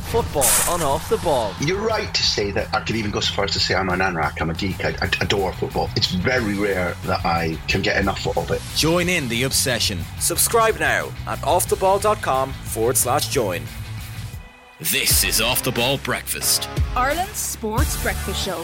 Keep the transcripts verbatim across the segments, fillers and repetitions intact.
Football on Off the Ball. You're right to say that. I could even go so far as to say I'm an anorak, I'm a geek, I, I adore football. It's very rare that I can get enough of it. Join in the obsession. Subscribe now at offtheball.com forward slash join. This is Off the Ball Breakfast, Ireland's sports breakfast show.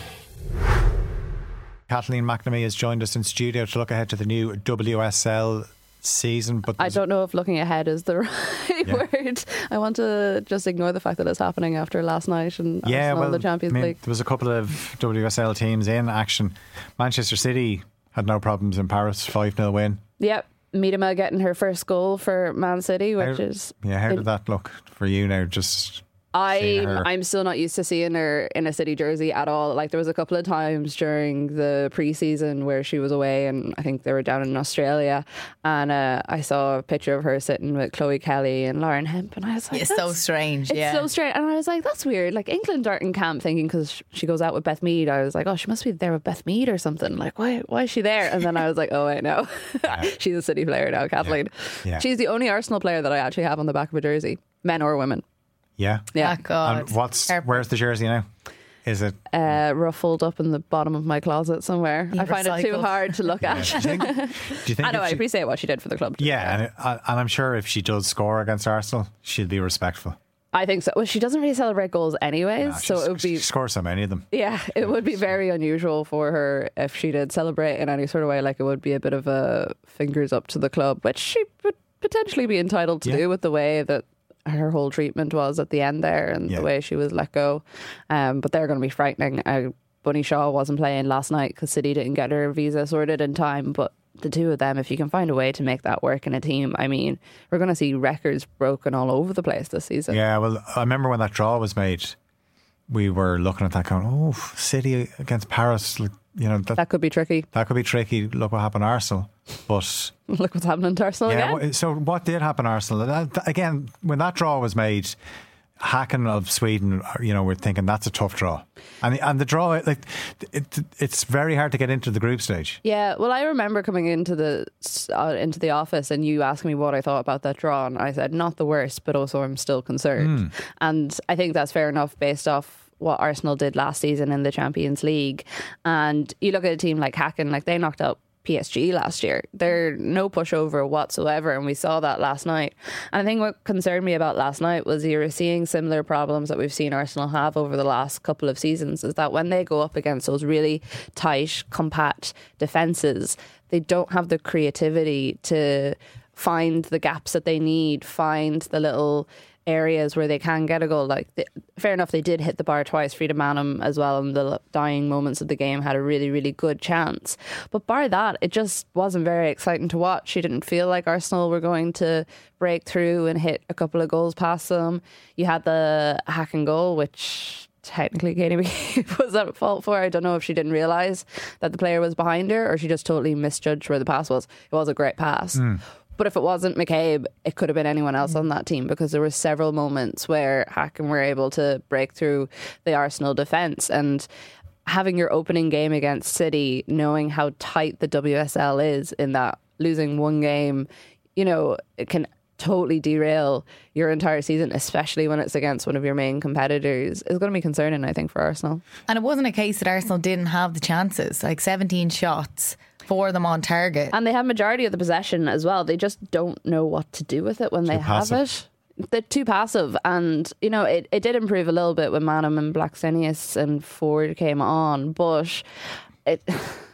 Kathleen McNamee has joined us in studio to look ahead to the new W S L season. But I don't know if looking ahead is the right yeah. word. I want to just ignore the fact that it's happening after last night and yeah, Arsenal well, in the Champions I mean, League. There was a couple of W S L teams in action. Manchester City had no problems in Paris, five nil win. Yep. Miedema getting her first goal for Man City, which how, is... Yeah, how it, did that look for you now? Just... I, I'm still not used to seeing her in a City jersey at all. Like, there was a couple of times during the pre-season where she was away, and I think they were down in Australia, and uh, I saw a picture of her sitting with Chloe Kelly and Lauren Hemp, and I was like, it's so strange. It's yeah. so strange. And I was like, that's weird. Like, England aren't in camp, thinking because she goes out with Beth Mead. I was like, oh, she must be there with Beth Mead or something. Like, why why is she there? And then I was like, oh, wait, no. Yeah. She's a City player now, Kathleen. Yeah. Yeah. She's the only Arsenal player that I actually have on the back of a jersey, men or women. Yeah, yeah. Oh God. And what's where's the jersey now? Is it uh, ruffled up in the bottom of my closet somewhere? You I find recycled. it too hard to look at. Yeah. Do you think? Do you think I know. I she, appreciate what she did for the club. Yeah, and, it, and I'm sure if she does score against Arsenal, she'll be respectful. I think so. Well, she doesn't really celebrate goals anyways, Nah, so it would be she scores so many of them. Yeah, it would be very unusual for her if she did celebrate in any sort of way. Like, it would be a bit of a fingers up to the club, which she would potentially be entitled to yeah. do with the way that her whole treatment was at the end there and yeah. the way she was let go. Um, but they're going to be frightening. Uh, Bunny Shaw wasn't playing last night because City didn't get her visa sorted in time, but the two of them, if you can find a way to make that work in a team, I mean, we're going to see records broken all over the place this season. Yeah, well, I remember when that draw was made, we were looking at that going, oh, City against Paris, you know, that, that could be tricky. That could be tricky. Look what happened to Arsenal. But look what's happening to Arsenal yeah, again. So what did happen to Arsenal? That, again, when that draw was made, Häcken of Sweden, you know, we're thinking that's a tough draw, and and the draw, like, it, it's very hard to get into the group stage. Yeah, well, I remember coming into the uh, into the office and you asking me what I thought about that draw, and I said not the worst, but also I'm still concerned, mm. and I think that's fair enough based off what Arsenal did last season in the Champions League. And you look at a team like Häcken, like they knocked out P S G last year. They're no pushover whatsoever, and we saw that last night. And I think what concerned me about last night was you were seeing similar problems that we've seen Arsenal have over the last couple of seasons, is that when they go up against those really tight, compact defences, they don't have the creativity to find the gaps that they need, find the little areas where they can get a goal. Like, they, fair enough, they did hit the bar twice. Frida Manum as well in the dying moments of the game had a really, really good chance. But bar that, it just wasn't very exciting to watch. She didn't feel like Arsenal were going to break through and hit a couple of goals past them. You had the Häcken goal, which technically Katie McCabe was at fault for. I don't know if she didn't realise that the player was behind her or she just totally misjudged where the pass was. It was a great pass. Mm. But if it wasn't McCabe, it could have been anyone else on that team, because there were several moments where Häcken were able to break through the Arsenal defence. And having your opening game against City, knowing how tight the W S L is in that, losing one game, you know, it can totally derail your entire season, especially when it's against one of your main competitors, is going to be concerning, I think, for Arsenal. And it wasn't a case that Arsenal didn't have the chances, like seventeen shots, four of them on target. And they have majority of the possession as well. They just don't know what to do with it when they have it. They're too passive. And, you know, it, it did improve a little bit when Manum and Blackstenius and Ford came on, but it...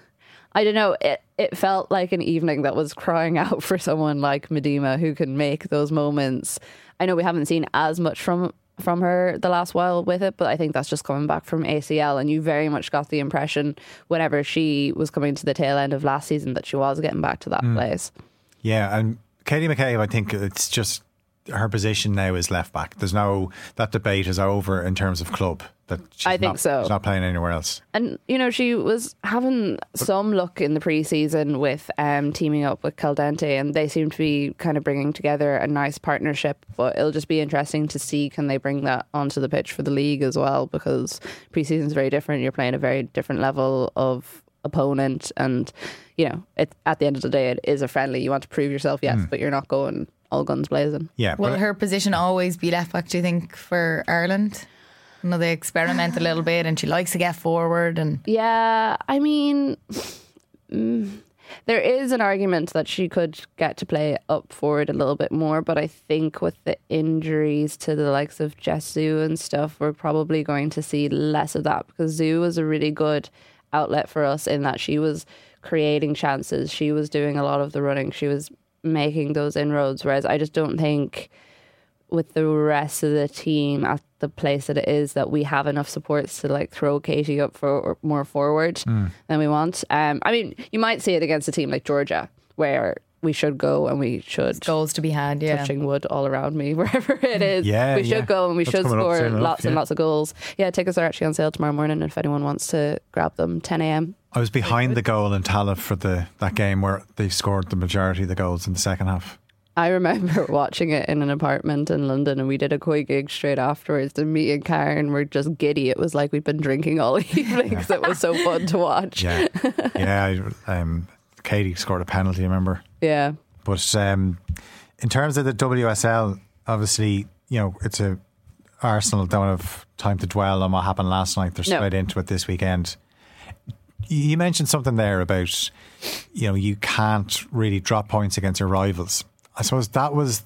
I don't know, it, it felt like an evening that was crying out for someone like Miedema who can make those moments. I know we haven't seen as much from from her the last while with it, but I think that's just coming back from A C L, and you very much got the impression whenever she was coming to the tail end of last season that she was getting back to that mm. place. Yeah, and Katie McCabe, I think it's just her position now is left back. There's no, that debate is over in terms of club. That she's I think not, so. She's not playing anywhere else. And, you know, she was having some luck in the pre-season with um, teaming up with Caldente, and they seem to be kind of bringing together a nice partnership. But it'll just be interesting to see, can they bring that onto the pitch for the league as well, because pre-season is very different. You're playing a very different level of opponent, and, you know, it, at the end of the day, it is a friendly. You want to prove yourself, yes, mm. but you're not going all guns blazing. Yeah. Will but- her position always be left back, do you think, for Ireland? You know, they experiment a little bit and she likes to get forward. And Yeah, I mean, mm, there is an argument that she could get to play up forward a little bit more, but I think with the injuries to the likes of Jess Zhu and stuff, we're probably going to see less of that, because Zhu was a really good outlet for us in that she was creating chances, she was doing a lot of the running, she was making those inroads, whereas I just don't think with the rest of the team at the place that it is that we have enough supports to like throw Katie up for more forward mm. than we want. Um, I mean, you might see it against a team like Georgia, where we should go and we should There's goals to be had. Yeah, touching wood all around me wherever it is. Yeah, we should yeah. go and we That's should score enough, lots yeah. and lots of goals. Yeah, tickets are actually on sale tomorrow morning if anyone wants to grab them. ten a.m. I was behind the goal in Tallaght for the that game where they scored the majority of the goals in the second half. I remember watching it in an apartment in London, and we did a Koi gig straight afterwards, and me and Karen were just giddy. It was like we'd been drinking all evening because it was so fun to watch. Yeah, yeah. Um, Katie scored a penalty, I remember. Yeah. But um, in terms of the W S L, obviously, you know, it's a Arsenal don't have time to dwell on what happened last night. They're straight no. into it this weekend. You mentioned something there about, you know, you can't really drop points against your rivals. I suppose that was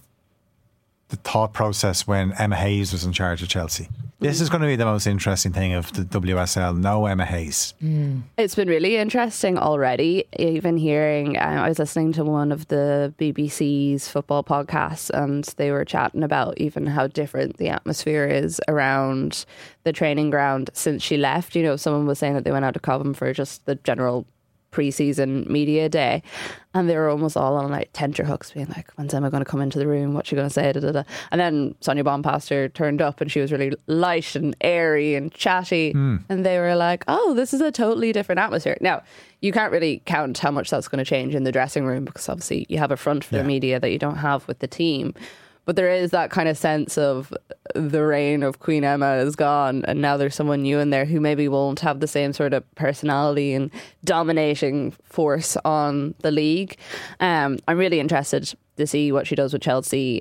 the thought process when Emma Hayes was in charge of Chelsea. This is going to be the most interesting thing of the W S L. No Emma Hayes. Mm. It's been really interesting already. Even hearing, um, I was listening to one of the B B C's football podcasts, and they were chatting about even how different the atmosphere is around the training ground since she left. You know, someone was saying that they went out to Cobham for just the general pre-season media day, and they were almost all on like tenterhooks, being like, when's Emma going to come into the room, what's she going to say, da, da, da. And then Sonia Bonpastor turned up and she was really light and airy and chatty, mm. and they were like, oh, this is a totally different atmosphere. Now, you can't really count how much that's going to change in the dressing room, because obviously you have a front for yeah. the media that you don't have with the team. But there is that kind of sense of the reign of Queen Emma is gone, and now there's someone new in there who maybe won't have the same sort of personality and dominating force on the league. Um, I'm really interested to see what she does with Chelsea.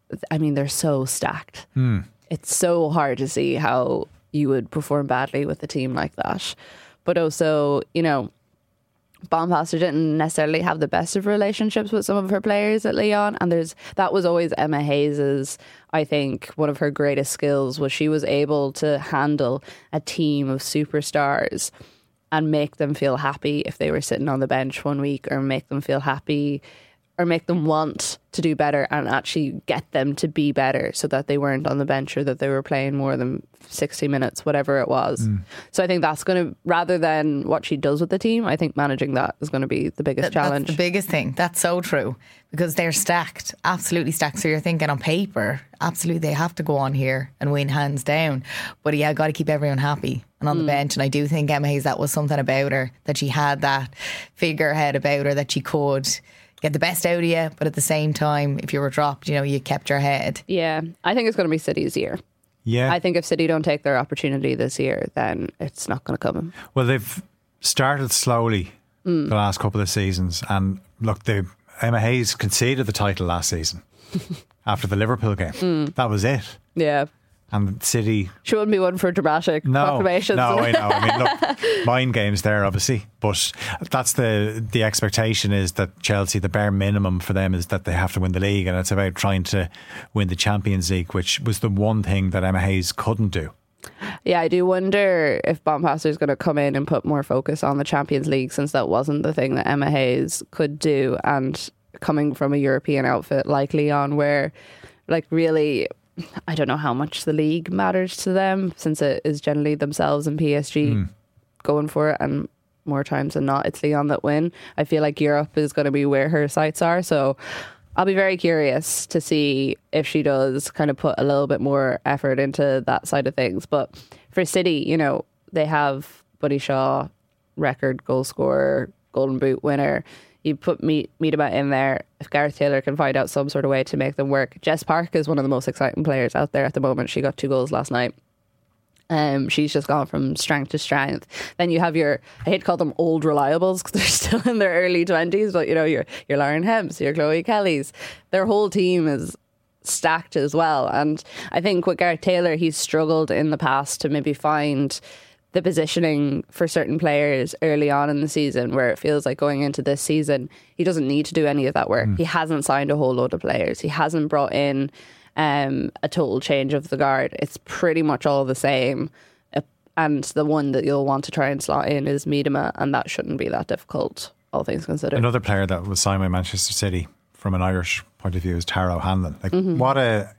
I mean, they're so stacked. Mm. It's so hard to see how you would perform badly with a team like that. But also, you know, Bonpastor didn't necessarily have the best of relationships with some of her players at Lyon, and there's that was always Emma Hayes's, I think, one of her greatest skills was she was able to handle a team of superstars and make them feel happy if they were sitting on the bench one week, or make them feel happy or make them want to do better and actually get them to be better, so that they weren't on the bench or that they were playing more than sixty minutes, whatever it was. Mm. So I think that's going to, rather than what she does with the team, I think managing that is going to be the biggest Th- challenge. That's the biggest thing. That's so true, because they're stacked, absolutely stacked. So you're thinking on paper, absolutely they have to go on here and win hands down. But yeah, got to keep everyone happy and on mm. the bench. And I do think Emma Hayes, that was something about her, that she had that figurehead about her, that she could get the best out of you, but at the same time, if you were dropped, you know, you kept your head. Yeah, I think it's going to be City's year. Yeah. I think if City don't take their opportunity this year, then it's not going to come. Well, they've started slowly mm. the last couple of seasons, and look, they Emma Hayes conceded the title last season after the Liverpool game. Mm. That was it. Yeah. And City, she wouldn't be one for dramatic no, proclamations. No, I know. I mean, look, mind games there, obviously, but that's the the expectation is that Chelsea, the bare minimum for them is that they have to win the league, and it's about trying to win the Champions League, which was the one thing that Emma Hayes couldn't do. Yeah, I do wonder if Bonpastor is going to come in and put more focus on the Champions League, since that wasn't the thing that Emma Hayes could do, and coming from a European outfit like Lyon, where, like, really, I don't know how much the league matters to them, since it is generally themselves and P S G mm. going for it, and more times than not it's Lyon that win. I feel like Europe is going to be where her sights are, so I'll be very curious to see if she does kind of put a little bit more effort into that side of things. But for City, you know, they have Buddy Shaw, record goal scorer, Golden Boot winner. You put Miedema in there. If Gareth Taylor can find out some sort of way to make them work. Jess Park is one of the most exciting players out there at the moment. She got two goals last night. Um, she's just gone from strength to strength. Then you have your, I hate to call them old reliables because they're still in their early twenties, but you know, your your Lauren Hemps, your Chloe Kellys, their whole team is stacked as well. And I think with Gareth Taylor, he's struggled in the past to maybe find the positioning for certain players early on in the season, where it feels like going into this season, he doesn't need to do any of that work. Mm. He hasn't signed a whole load of players. He hasn't brought in Um, a total change of the guard. It's pretty much all the same. Uh, and the one that you'll want to try and slot in is Miedema, and that shouldn't be that difficult, all things considered. Another player that was signed by Manchester City from an Irish point of view is Tara O'Hanlon. Like, mm-hmm. what a,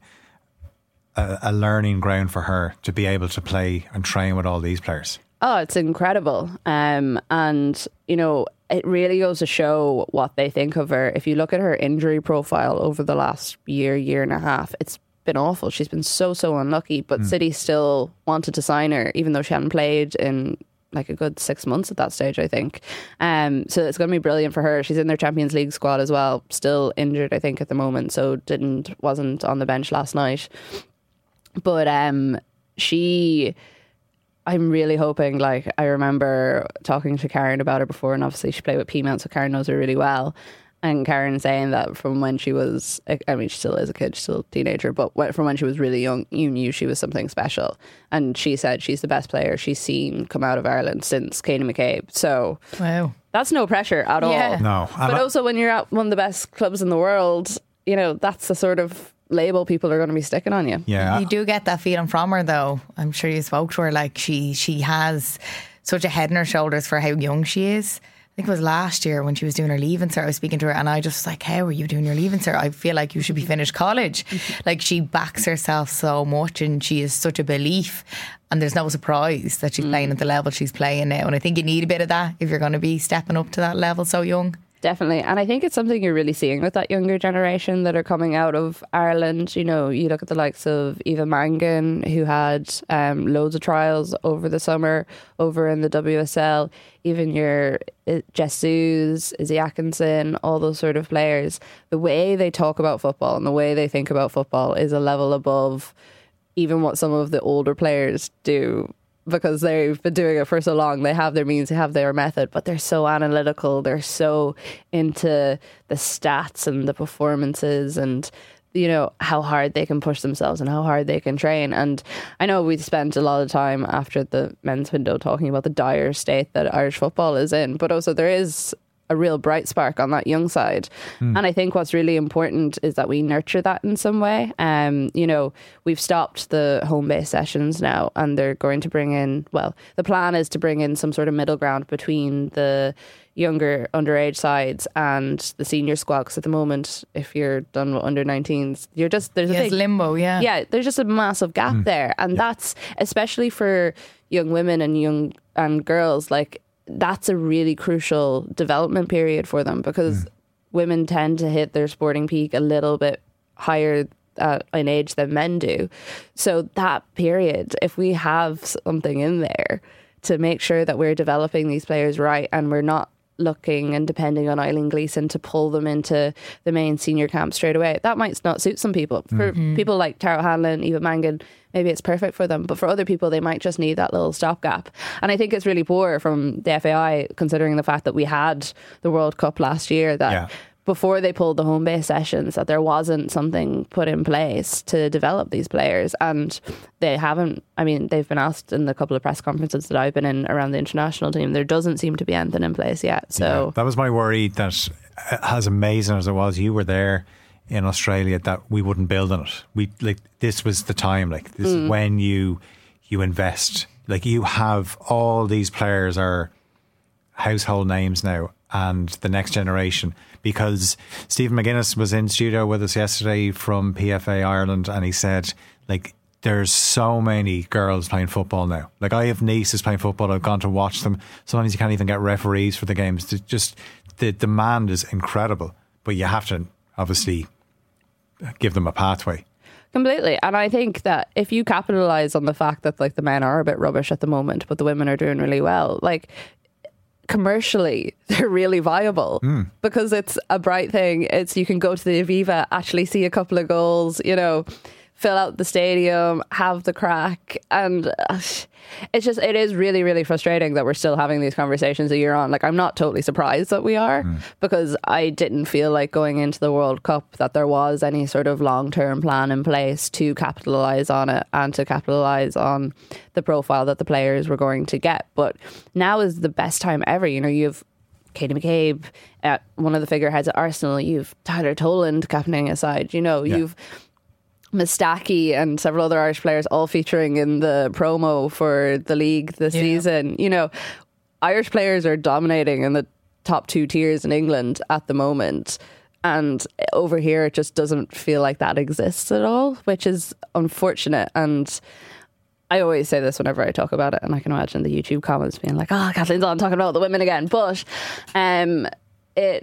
a a learning ground for her to be able to play and train with all these players. Oh, it's incredible. Um, and, you know, it really goes to show what they think of her. If you look at her injury profile over the last year, year and a half, it's been awful. She's been so, so unlucky. But mm. City still wanted to sign her, even though she hadn't played in like a good six months at that stage, I think. Um, so it's going to be brilliant for her. She's in their Champions League squad as well. Still injured, I think, at the moment. So didn't wasn't on the bench last night. But um, she... I'm really hoping, like, I remember talking to Karen about her before, and obviously she played with Peamount, so Karen knows her really well. And Karen saying that from when she was, I mean, she still is a kid, she's still a teenager, but from when she was really young, you knew she was something special. And she said she's the best player she's seen come out of Ireland since Katie McCabe. So wow, that's no pressure at yeah. all. No. But I- also when you're at one of the best clubs in the world, you know, that's the sort of label people are going to be sticking on you. Yeah, you do get that feeling from her, though. I'm sure you spoke to her. Like she, she has such a head on her shoulders for how young she is. I think it was last year when she was doing her leaving cert. I was speaking to her, and I just was like, "How are you doing your leaving cert? I feel like you should be finished college." Like she backs herself so much, and she is such a belief. And there's no surprise that she's mm. playing at the level she's playing now. And I think you need a bit of that if you're going to be stepping up to that level so young. Definitely. And I think it's something you're really seeing with that younger generation that are coming out of Ireland. You know, you look at the likes of Eva Mangan, who had um, loads of trials over the summer over in the W S L. Even your Jesus, Izzy Atkinson, all those sort of players. The way they talk about football and the way they think about football is a level above even what some of the older players do, because they've been doing it for so long. They have their means, they have their method, but they're so analytical. They're so into the stats and the performances and, you know, how hard they can push themselves and how hard they can train. And I know we spent a lot of time after the men's window talking about the dire state that Irish football is in, but also there is a real bright spark on that young side. Mm. And I think what's really important is that we nurture that in some way. Um, you know, we've stopped the home-based sessions now, and they're going to bring in, well, the plan is to bring in some sort of middle ground between the younger underage sides and the senior squad, because at the moment, if you're done with under nineteens, you're just, there's a yes, big limbo, yeah. Yeah, there's just a massive gap mm. there. And yeah. that's, especially for young women and young and girls, like, that's a really crucial development period for them, because mm. women tend to hit their sporting peak a little bit higher uh, in age than men do. So that period, if we have something in there to make sure that we're developing these players right, and we're not looking and depending on Eileen Gleeson to pull them into the main senior camp straight away, that might not suit some people. For mm-hmm. people like Tara Hanlon, Eva Mangan, maybe it's perfect for them, but for other people they might just need that little stopgap. And I think it's really poor from the F A I, considering the fact that we had the World Cup last year, that yeah. before they pulled the home base sessions, that there wasn't something put in place to develop these players. And they haven't, I mean, they've been asked in the couple of press conferences that I've been in around the international team, there doesn't seem to be anything in place yet. So yeah, that was my worry, that as amazing as it was, you were there in Australia, that we wouldn't build on it. We like this was the time, like this mm. is when you you invest. Like you have all these players are household names now, and the next generation. Because Stephen McGuinness was in studio with us yesterday from P F A Ireland, and he said, like, there's so many girls playing football now. Like, I have nieces playing football, I've gone to watch them. Sometimes you can't even get referees for the games. It's just the demand is incredible, but you have to obviously give them a pathway. Completely. And I think that if you capitalise on the fact that, like, the men are a bit rubbish at the moment, but the women are doing really well, like, commercially they're really viable mm. because it's a bright thing. It's, you can go to the Aviva, actually see a couple of goals, you know, fill out the stadium, have the crack. And uh, it's just, it is really, really frustrating that we're still having these conversations a year on. Like, I'm not totally surprised that we are, mm. because I didn't feel like going into the World Cup that there was any sort of long-term plan in place to capitalise on it and to capitalise on the profile that the players were going to get. But now is the best time ever. You know, you've Katie McCabe, at one of the figureheads at Arsenal, you've Tyler Toland captaining a side, you know, yeah. you've Mustaki and several other Irish players all featuring in the promo for the league this yeah. season. You know, Irish players are dominating in the top two tiers in England at the moment. And over here, it just doesn't feel like that exists at all, which is unfortunate. And I always say this whenever I talk about it, and I can imagine the YouTube comments being like, oh, Kathleen's on talking about the women again. But um, it...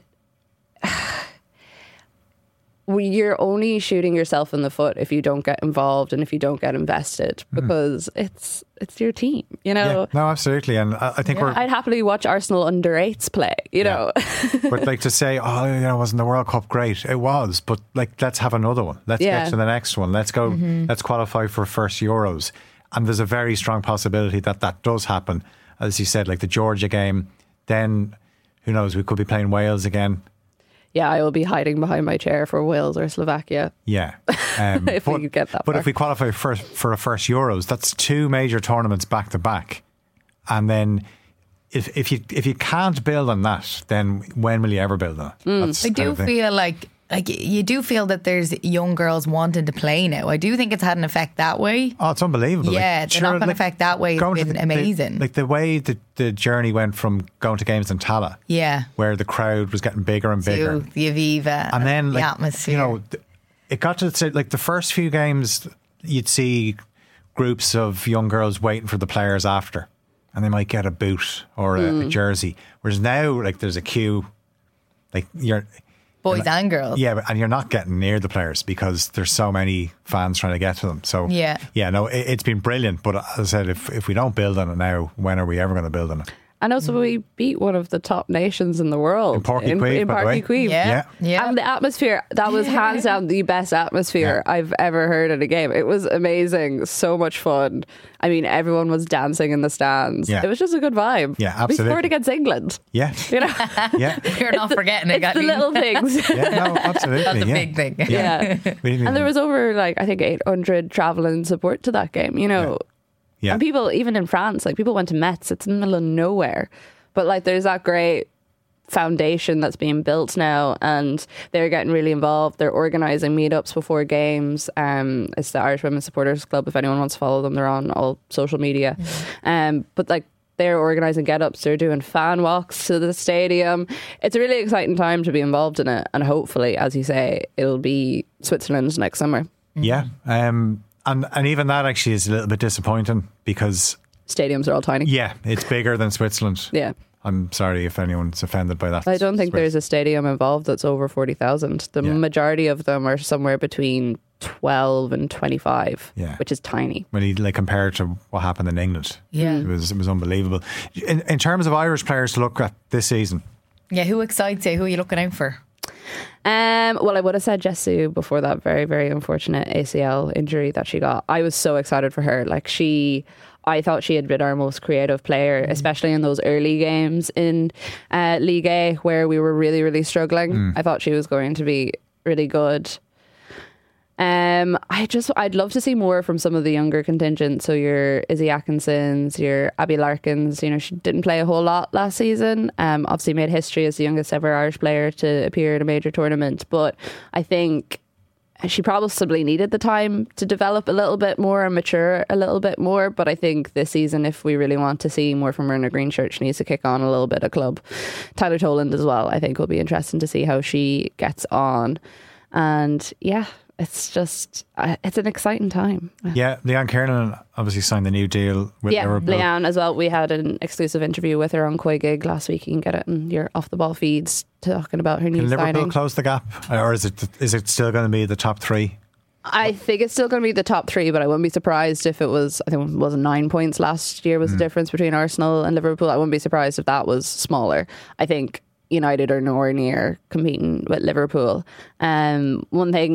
you're only shooting yourself in the foot if you don't get involved and if you don't get invested, because mm. it's it's your team, you know. Yeah, no, absolutely, and I, I think yeah. we're. I'd happily watch Arsenal under eights play, you yeah. know. But like to say, oh, you know, wasn't the World Cup great? It was, but like, let's have another one. Let's yeah. get to the next one. Let's go. Mm-hmm. Let's qualify for first Euros, and there's a very strong possibility that that does happen. As you said, like the Georgia game, then who knows? We could be playing Wales again. Yeah, I will be hiding behind my chair for Wales or Slovakia. Yeah. Um, if but, we get that But far. if we qualify for, for a first Euros, that's two major tournaments back to back. And then if if you if you can't build on that, then when will you ever build on it? Mm. I do feel like like you do feel that there's young girls wanting to play now. I do think it's had an effect that way. Oh, it's unbelievable. Yeah, like, the sure, knock-on like, effect that way has been the, amazing. The, like the way the, the journey went from going to games in Tala, yeah, where the crowd was getting bigger and bigger, to the Aviva, and then like, the atmosphere. You know, it got to say, like the first few games, you'd see groups of young girls waiting for the players after, and they might get a boot or a, mm. a jersey. Whereas now, like there's a queue, like you're. Boys and, and girls. Yeah, and you're not getting near the players because there's so many fans trying to get to them. So, yeah, yeah no, it, it's been brilliant. But as I said, if, if we don't build on it now, when are we ever going to build on it? And also, we beat one of the top nations in the world. In Páirc Uí Chaoimh, in Páirc Uí Chaoimh. Yeah. yeah. yeah. And the atmosphere, that was hands down the best atmosphere yeah. I've ever heard at a game. It was amazing. So much fun. I mean, everyone was dancing in the stands. Yeah. It was just a good vibe. Yeah, absolutely. We scored against England. Yeah. You know? yeah. You're not the, forgetting it. It's the little things. yeah, no, absolutely. That's the yeah. big thing. Yeah. yeah. And there was over, like, I think eight hundred travelling support to that game, you know. Yeah. yeah. And people, even in France, like, people went to Metz. It's in the middle of nowhere. But like, there's that great foundation that's being built now, and they're getting really involved. They're organising meetups before games. Um, it's the Irish Women's Supporters Club. If anyone wants to follow them, they're on all social media. Mm-hmm. Um, but like, they're organising get-ups. They're doing fan walks to the stadium. It's a really exciting time to be involved in it, and hopefully, as you say, it'll be Switzerland next summer. Yeah, um, and and even that actually is a little bit disappointing because stadiums are all tiny. Yeah, it's bigger than Switzerland. Yeah. I'm sorry if anyone's offended by that. I don't think there's a stadium involved that's over forty thousand. The yeah. majority of them are somewhere between twelve and twenty-five, yeah. which is tiny. When you like compare it to what happened in England, yeah, it was it was unbelievable. In, in terms of Irish players to look at this season, yeah, who excites you? Who are you looking out for? Um, well, I would have said Jessu before that very, very unfortunate A C L injury that she got. I was so excited for her. Like she... I thought she had been our most creative player, especially in those early games in uh, League A where we were really, really struggling. Mm. I thought she was going to be really good. Um, I just, I'd love to see more from some of the younger contingents. So your Izzy Atkinsons, your Abby Larkins. You know, she didn't play a whole lot last season. Um, obviously made history as the youngest ever Irish player to appear in a major tournament. But I think she probably needed the time to develop a little bit more and mature a little bit more. But I think this season, if we really want to see more from her in a green shirt, she needs to kick on a little bit at club. Tyler Toland as well, I think will be interesting to see how she gets on. And yeah, it's just, uh, it's an exciting time. Yeah, Leanne Kiernan obviously signed the new deal with yeah, Liverpool. Leanne as well. We had an exclusive interview with her on Koi Gig last week. You can get it in your off the ball feeds talking about her new Can signing. Liverpool close the gap, or is it is it still going to be the top three? I think it's still going to be the top three, but I wouldn't be surprised if it was, I think it was nine points last year was mm. the difference between Arsenal and Liverpool. I wouldn't be surprised if that was smaller. I think United are nowhere near competing with Liverpool. Um, one thing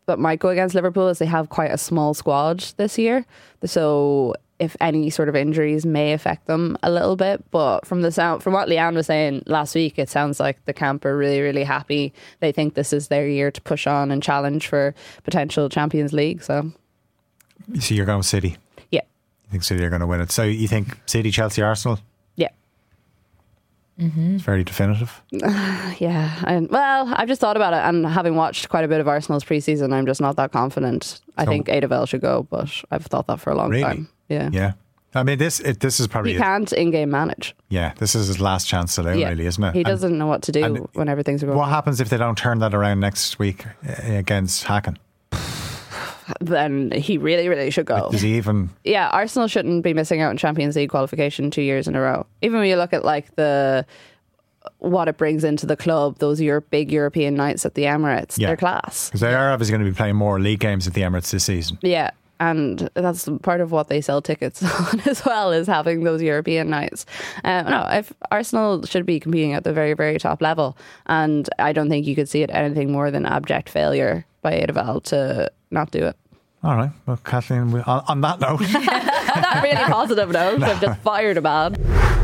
that might go against Liverpool is they have quite a small squad this year. So if any sort of injuries may affect them a little bit. But from the sound, from what Leanne was saying last week, it sounds like the camp are really, really happy. They think this is their year to push on and challenge for potential Champions League. So, So you're going with City? yeah. You think City are going to win it? So you think City, Chelsea, Arsenal? Yeah. It's very definitive. Yeah. And well, I've just thought about it, and having watched quite a bit of Arsenal's pre-season, I'm just not that confident. I So- think Eidevall should go, but I've thought that for a long Really? time. Yeah. Yeah. I mean, this it, this is probably He can't in-game manage. yeah. This is his last chance to do, Yeah. really, isn't it? He And doesn't know what to do and when everything's going what wrong. happens if they don't turn that around next week uh, against Hacken? Then he really, really should go. Does he even? Yeah, Arsenal shouldn't be missing out on Champions League qualification two years in a row. Even when you look at like the what it brings into the club, those Euro- big European nights at the Emirates, Yeah. they're class. Because they are obviously going to be playing more league games at the Emirates this season. Yeah, and that's part of what they sell tickets on as well, is having those European nights. Um, no, if Arsenal should be competing at the very, very top level, and I don't think you could see it anything more than abject failure by Eidevall to not do it. All right. Well, Kathleen, we- on, on that note. On that really positive note, I've just fired a man.